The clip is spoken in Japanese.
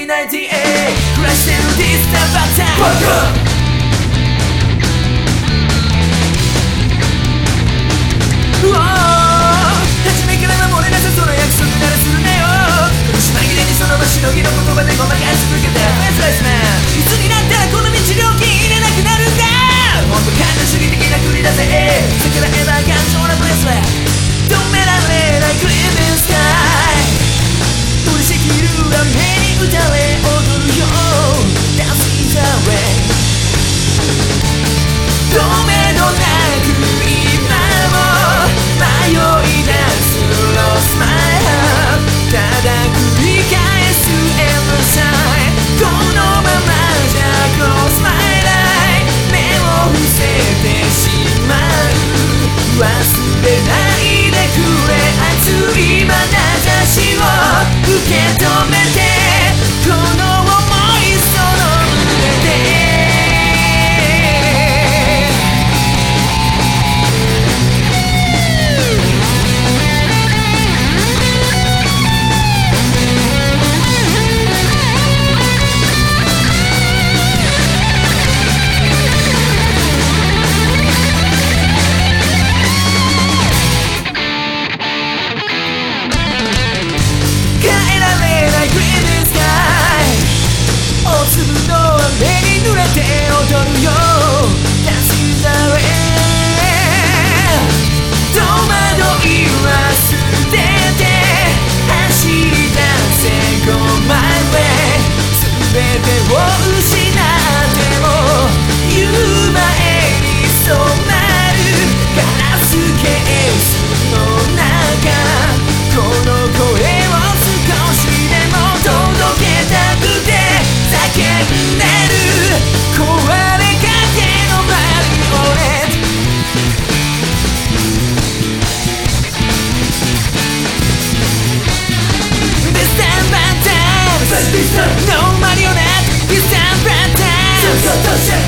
1998暮らしてるディスターバッターバカ初めから守れなさそうな約束ならするなよ苦し紛れにその場しのぎの言葉でごまかし続けたフェイスライスマンいつになったらこの道料金入れなくなるんだもっと感情主義的な国だぜ逆らえば頑丈なブレスレット止められないクリームスカイ降りしきる雨に打たれ踊るよ Dance in the rain 止めどなく今も迷い出す Lost my heart ただ繰り返す Every time このままじゃ Close my life 目を伏せてしまう忘れないでくれ熱い眼差しを受け止めてこの想いその胸で目に濡れて踊るよ Dance in the rain 戸惑いは捨てて走り出せ Go my way 全てを失っても言う前に染まるガラスケースの中この声を少しでも届けたくて叫んで壊れかけのマリオネット This time bad times No marionette This time bad times